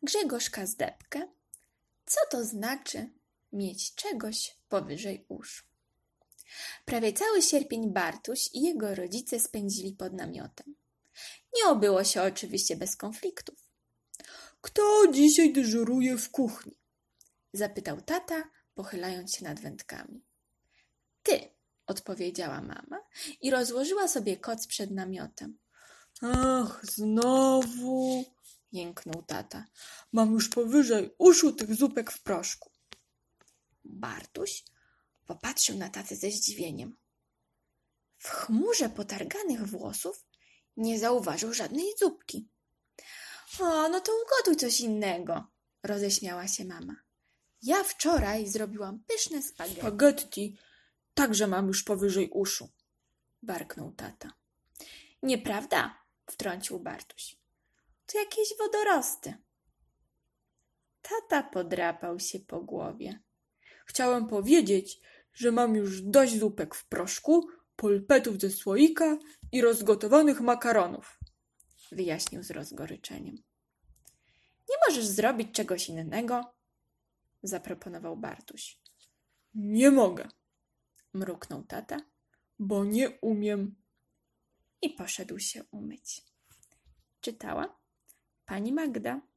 Grzegorzka zdebkę. Co to znaczy mieć czegoś powyżej uszu? Prawie cały sierpień Bartuś i jego rodzice spędzili pod namiotem. Nie obyło się oczywiście bez konfliktów. Kto dzisiaj dyżuruje w kuchni? Zapytał tata, pochylając się nad wędkami. Ty, odpowiedziała mama i rozłożyła sobie koc przed namiotem. Ach, znowu, Jęknął tata. mam już powyżej uszu tych zupek w proszku. Bartuś popatrzył na tatę ze zdziwieniem. W chmurze potarganych włosów nie zauważył żadnej zupki. O, no to ugotuj coś innego, roześmiała się mama. Ja wczoraj zrobiłam pyszne spaghetti. Spaghetti także mam już powyżej uszu, Barknął tata. Nieprawda, wtrącił Bartuś. To jakieś wodorosty. Tata podrapał się po głowie. Chciałem powiedzieć, że mam już dość zupek w proszku, polpetów ze słoika i rozgotowanych makaronów, wyjaśnił z rozgoryczeniem. Nie możesz zrobić czegoś innego? Zaproponował Bartuś. Nie mogę, Mruknął tata bo nie umiem. i poszedł się umyć. Czytała pani Magda.